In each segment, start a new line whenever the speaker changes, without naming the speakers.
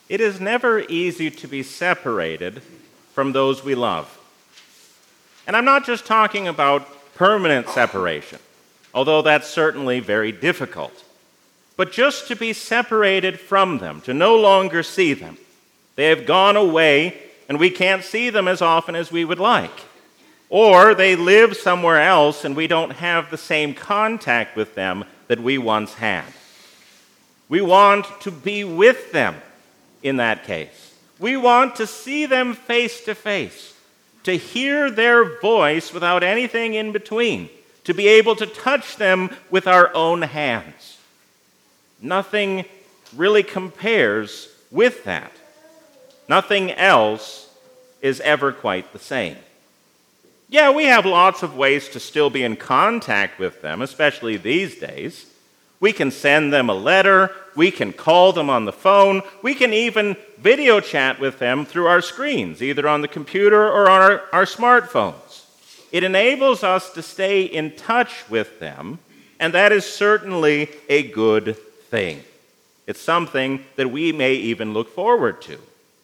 It is never easy to be separated from those we love. And I'm not just talking about permanent separation, although that's certainly very difficult, but just to be separated from them, to no longer see them. They have gone away, and we can't see them as often as we would like. Or they live somewhere else, and we don't have the same contact with them that we once had. We want to be with them in that case. We want to see them face to face, to hear their voice without anything in between, to be able to touch them with our own hands. Nothing really compares with that. Nothing else is ever quite the same. Yeah, we have lots of ways to still be in contact with them, especially these days. We can send them a letter, we can call them on the phone, we can even video chat with them through our screens, either on the computer or on our smartphones. It enables us to stay in touch with them, and that is certainly a good thing. It's something that we may even look forward to.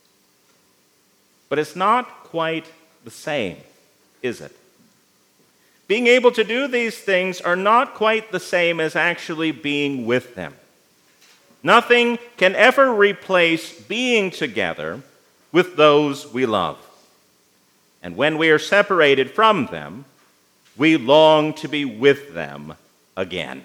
But it's not quite the same, is it? Being able to do these things are not quite the same as actually being with them. Nothing can ever replace being together with those we love. And when we are separated from them, we long to be with them again.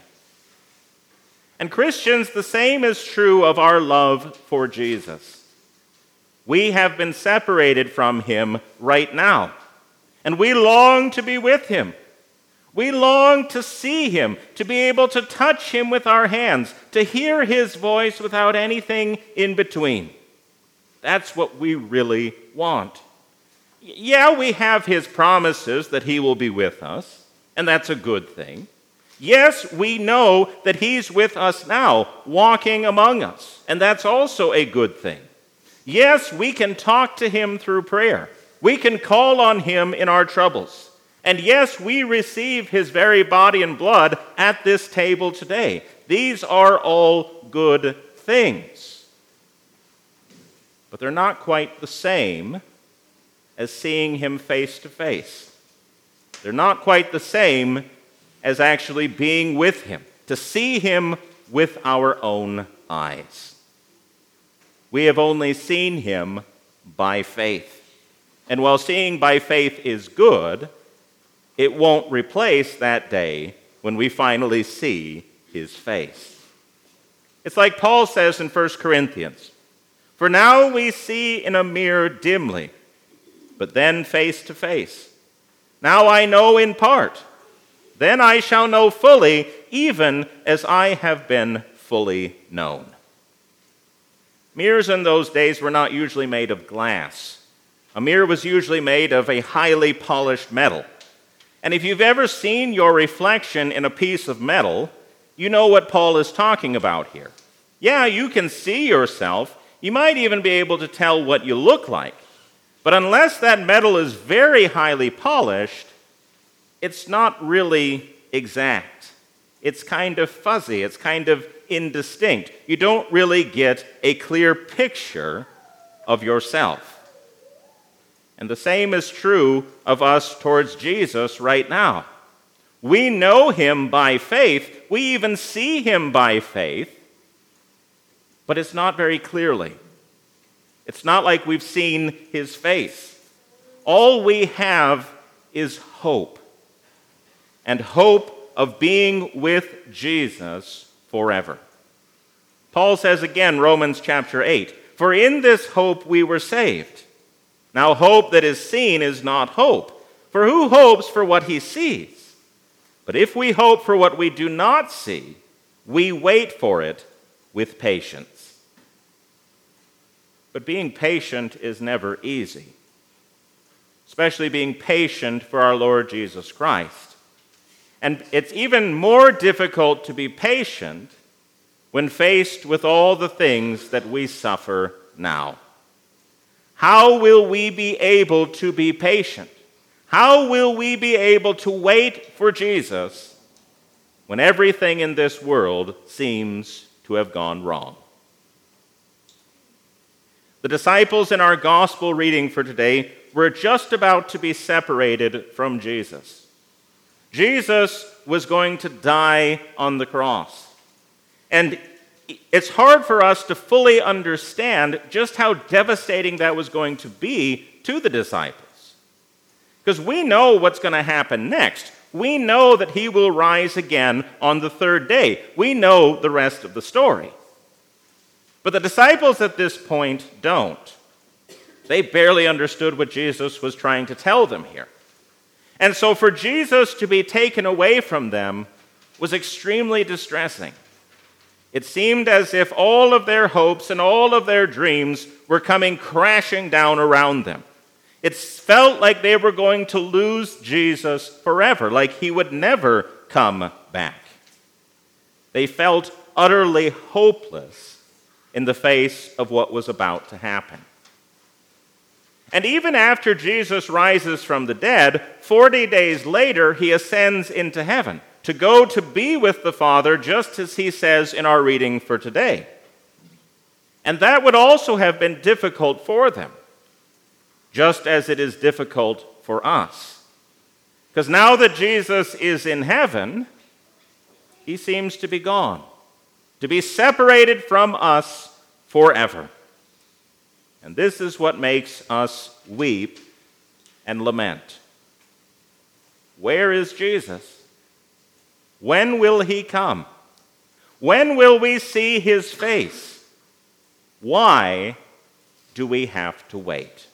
And Christians, the same is true of our love for Jesus. We have been separated from him right now, and we long to be with him. We long to see him, to be able to touch him with our hands, to hear his voice without anything in between. That's what we really want. Yeah, we have his promises that he will be with us, and that's a good thing. Yes, we know that he's with us now, walking among us, and that's also a good thing. Yes, we can talk to him through prayer. We can call on him in our troubles. And yes, we receive his very body and blood at this table today. These are all good things. But they're not quite the same as seeing him face to face. They're not quite the same as actually being with him, to see him with our own eyes. We have only seen him by faith. And while seeing by faith is good, it won't replace that day when we finally see his face. It's like Paul says in 1 Corinthians, "For now we see in a mirror dimly, but then face to face. Now I know in part, then I shall know fully, even as I have been fully known." Mirrors in those days were not usually made of glass. A mirror was usually made of a highly polished metal. And if you've ever seen your reflection in a piece of metal, you know what Paul is talking about here. Yeah, you can see yourself. You might even be able to tell what you look like. But unless that metal is very highly polished, it's not really exact. It's kind of fuzzy. It's kind of indistinct. You don't really get a clear picture of yourself. And the same is true of us towards Jesus right now. We know him by faith. We even see him by faith, but it's not very clearly. It's not like we've seen his face. All we have is hope, and hope of being with Jesus forever. Paul says again, Romans chapter 8, "For in this hope we were saved. Now hope that is seen is not hope, for who hopes for what he sees? But if we hope for what we do not see, we wait for it with patience." But being patient is never easy, especially being patient for our Lord Jesus Christ. And it's even more difficult to be patient when faced with all the things that we suffer now. How will we be able to be patient? How will we be able to wait for Jesus when everything in this world seems to have gone wrong? The disciples in our gospel reading for today were just about to be separated from Jesus. Jesus was going to die on the cross. And it's hard for us to fully understand just how devastating that was going to be to the disciples. Because we know what's going to happen next. We know that he will rise again on the third day. We know the rest of the story. But the disciples at this point don't. They barely understood what Jesus was trying to tell them here. And so for Jesus to be taken away from them was extremely distressing. It seemed as if all of their hopes and all of their dreams were coming crashing down around them. It felt like they were going to lose Jesus forever, like he would never come back. They felt utterly hopeless in the face of what was about to happen. And even after Jesus rises from the dead, 40 days later, he ascends into heaven to go to be with the Father, just as he says in our reading for today. And that would also have been difficult for them, just as it is difficult for us. Because now that Jesus is in heaven, he seems to be gone, to be separated from us forever. And this is what makes us weep and lament. Where is Jesus? When will he come? When will we see his face? Why do we have to wait?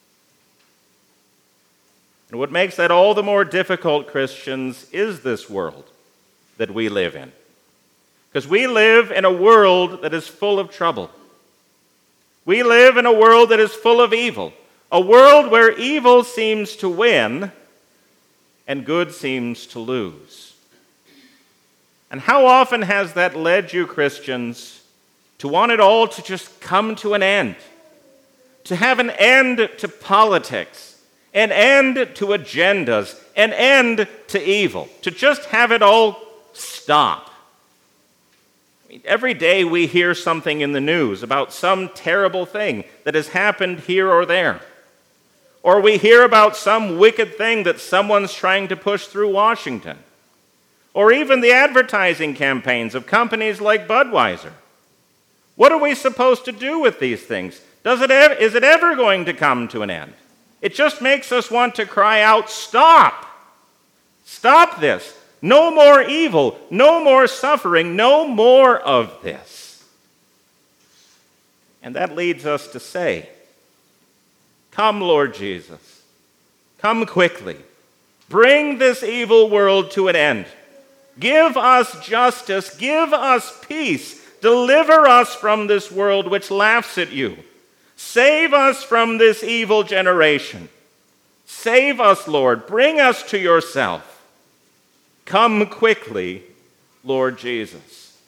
And what makes that all the more difficult, Christians, is this world that we live in. Because we live in a world that is full of trouble. We live in a world that is full of evil. A world where evil seems to win and good seems to lose. And how often has that led you, Christians, to want it all to just come to an end? To have an end to politics, an end to agendas, an end to evil. To just have it all stop. Every day we hear something in the news about some terrible thing that has happened here or there. Or we hear about some wicked thing that someone's trying to push through Washington. Or even the advertising campaigns of companies like Budweiser. What are we supposed to do with these things? Is it ever going to come to an end? It just makes us want to cry out, stop! Stop this! No more evil, no more suffering, no more of this. And that leads us to say, come, Lord Jesus, come quickly. Bring this evil world to an end. Give us justice, give us peace. Deliver us from this world which laughs at you. Save us from this evil generation. Save us, Lord. Bring us to yourself. Come quickly, Lord Jesus.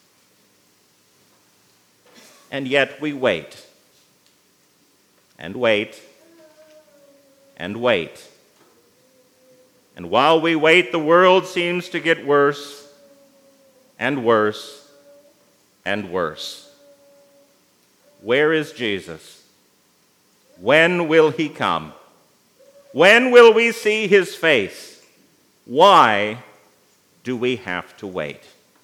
And yet we wait, and wait, and wait. And while we wait, the world seems to get worse, and worse, and worse. Where is Jesus? When will he come? When will we see his face? Why do we have to wait?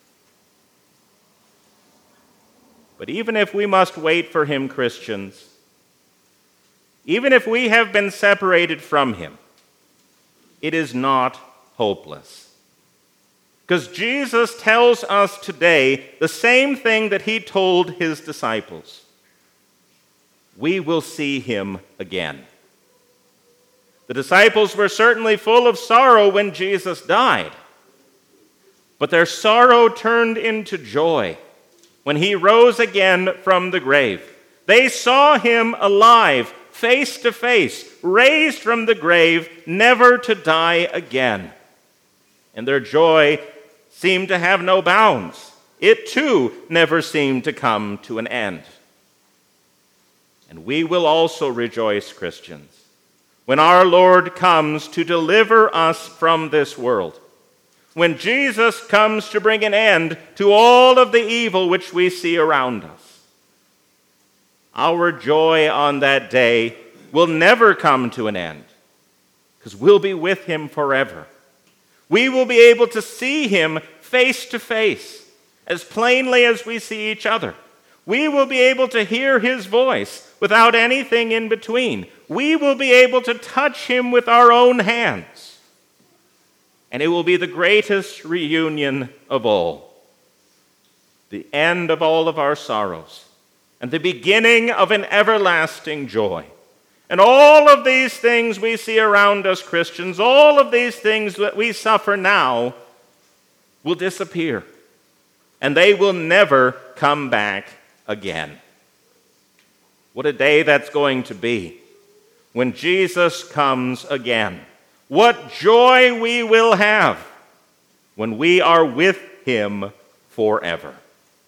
But even if we must wait for him, Christians, even if we have been separated from him, it is not hopeless. Because Jesus tells us today the same thing that he told his disciples. We will see him again. The disciples were certainly full of sorrow when Jesus died. But their sorrow turned into joy when he rose again from the grave. They saw him alive, face to face, raised from the grave, never to die again. And their joy seemed to have no bounds. It too never seemed to come to an end. And we will also rejoice, Christians, when our Lord comes to deliver us from this world. When Jesus comes to bring an end to all of the evil which we see around us. our joy on that day will never come to an end, because we'll be with him forever. We will be able to see him face to face, as plainly as we see each other. We will be able to hear his voice without anything in between. We will be able to touch him with our own hands. And it will be the greatest reunion of all. The end of all of our sorrows and the beginning of an everlasting joy. And all of these things we see around us, Christians, all of these things that we suffer now will disappear. And they will never come back again. What a day that's going to be when Jesus comes again. What joy we will have when we are with him forever.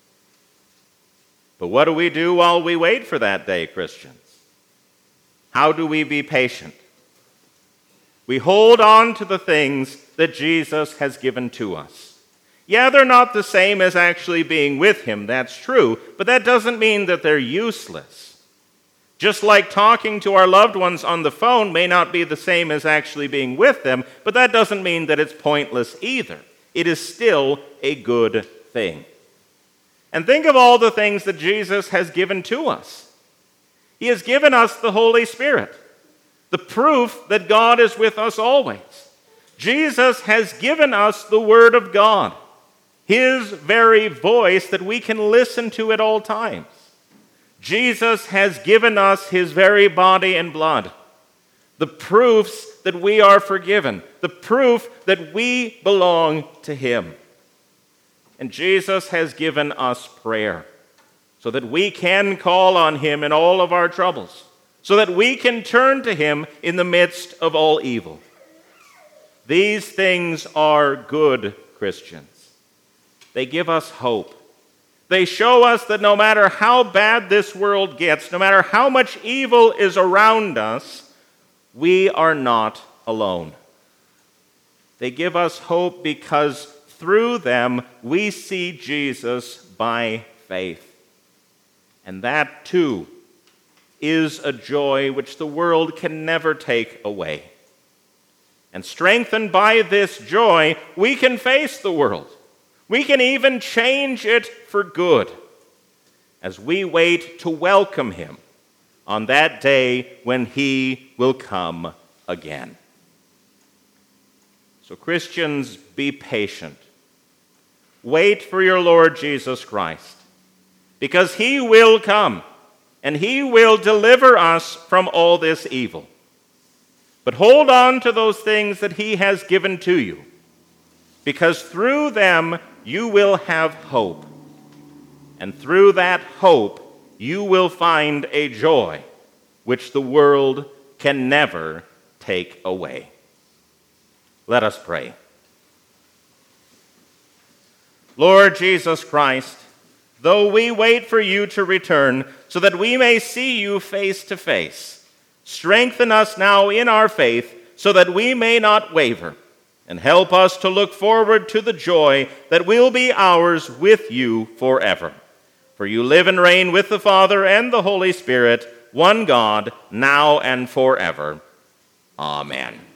But what do we do while we wait for that day, Christians? How do we be patient? We hold on to the things that Jesus has given to us. Yeah, they're not the same as actually being with him, that's true, but that doesn't mean that they're useless. Just like talking to our loved ones on the phone may not be the same as actually being with them, but that doesn't mean that it's pointless either. It is still a good thing. And think of all the things that Jesus has given to us. He has given us the Holy Spirit, the proof that God is with us always. Jesus has given us the Word of God, his very voice that we can listen to at all times. Jesus has given us his very body and blood, the proofs that we are forgiven, the proof that we belong to him. And Jesus has given us prayer so that we can call on him in all of our troubles, so that we can turn to him in the midst of all evil. These things are good, Christians. They give us hope. They show us that no matter how bad this world gets, no matter how much evil is around us, we are not alone. They give us hope because through them we see Jesus by faith. And that too is a joy which the world can never take away. And strengthened by this joy, we can face the world. We can even change it for good as we wait to welcome him on that day when he will come again. So Christians, be patient. Wait for your Lord Jesus Christ, because he will come and he will deliver us from all this evil. But hold on to those things that he has given to you, because through them you will have hope. And through that hope, you will find a joy which the world can never take away. Let us pray. Lord Jesus Christ, though we wait for you to return so that we may see you face to face, strengthen us now in our faith so that we may not waver, and help us to look forward to the joy that will be ours with you forever. For you live and reign with the Father and the Holy Spirit, one God, now and forever. Amen.